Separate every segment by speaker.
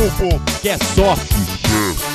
Speaker 1: grupo que é só sucesso.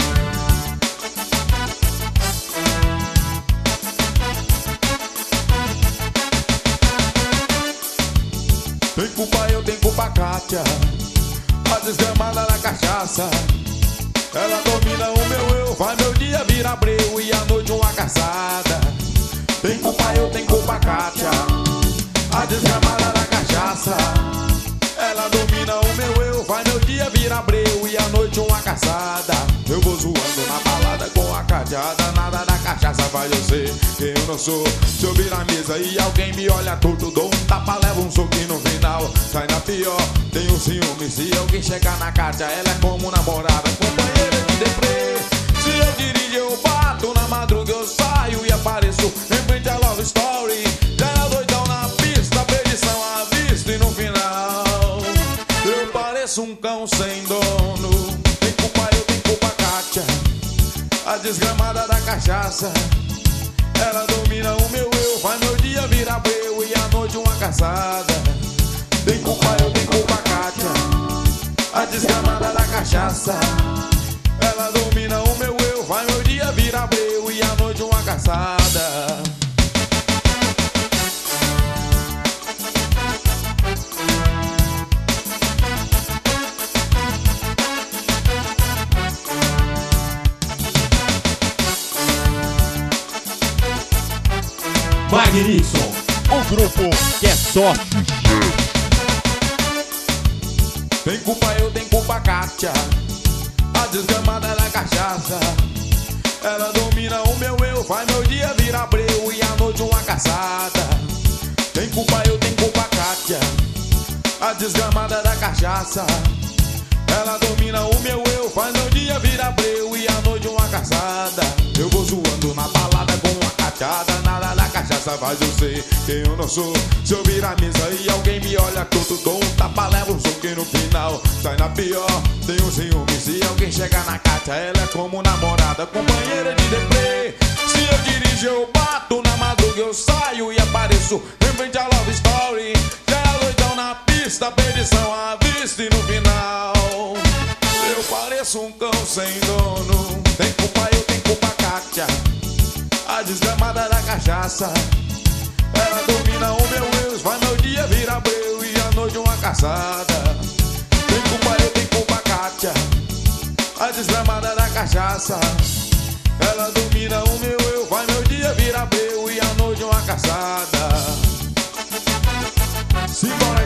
Speaker 2: Tem culpa eu, tem culpa a Kátia, a desgramada da cachaça. Ela domina o meu eu, faz meu dia virar breu e à noite uma caçada. Tem culpa eu, tem culpa a Kátia, a desgramada da cachaça. Ela domina o meu eu, faz meu dia virar breu e à noite uma caçada. Eu vou zoando na balada com a Kátia, a danada da cachaça faz eu ser quem eu não sou. Se eu virar a mesa e alguém me olha torto, dou um tapa, levo um soquinho no final. Sai na pior, tenho ciúme, se alguém chegar na Kátia, ela é como namorada, companheira de deprê. Se eu dirigir eu bato, na madruga eu saio e apareço em frente a Love Story. Já era doidão na pista, perdição à vista e no final eu pareço um cão sem dono. Tem culpa eu, tem culpa a Kátia, a desgramada da cachaça. Ela domina o meu eu, faz meu dia virar breu e à noite uma caçada. Tem culpa eu, tem culpa a Kátia, a desgramada da cachaça. Ela domina o meu eu, faz meu dia virar breu e à noite uma caçada.
Speaker 1: Magnífico, o grupo que é só sucesso.
Speaker 2: Tem culpa eu, tem culpa a Kátia, a desgramada da cachaça. Ela domina o meu eu, faz meu dia virar breu e à noite uma caçada. Tem culpa eu, tem culpa a Kátia, a desgramada da cachaça. Ela domina o meu eu, faz meu dia virar breu e à noite uma caçada. Eu vou zoando na balada com a Kátia, a danada da cachaça faz eu ser quem eu não sou. Se eu virar a mesa e alguém me olha torto, dou um tapa, levo um soquinho no final. Sai na pior, tenho ciúme, se alguém chegar na Kátia, ela é como namorada, companheira de deprê. Se eu dirigir eu bato, na madruga eu saio e apareço em frente a Love Story. Já é doidão na pista, perdição à vista e no final eu pareço um cão sem dono. Tem culpa eu, tem culpa a Kátia, a desgramada da cachaça. Ela domina o meu eu, faz meu dia virar breu e à noite uma caçada. Tem culpa eu, tem culpa a Kátia, a desgramada da cachaça. Ela domina o meu eu, faz meu dia virar breu e à noite uma caçada. Simbora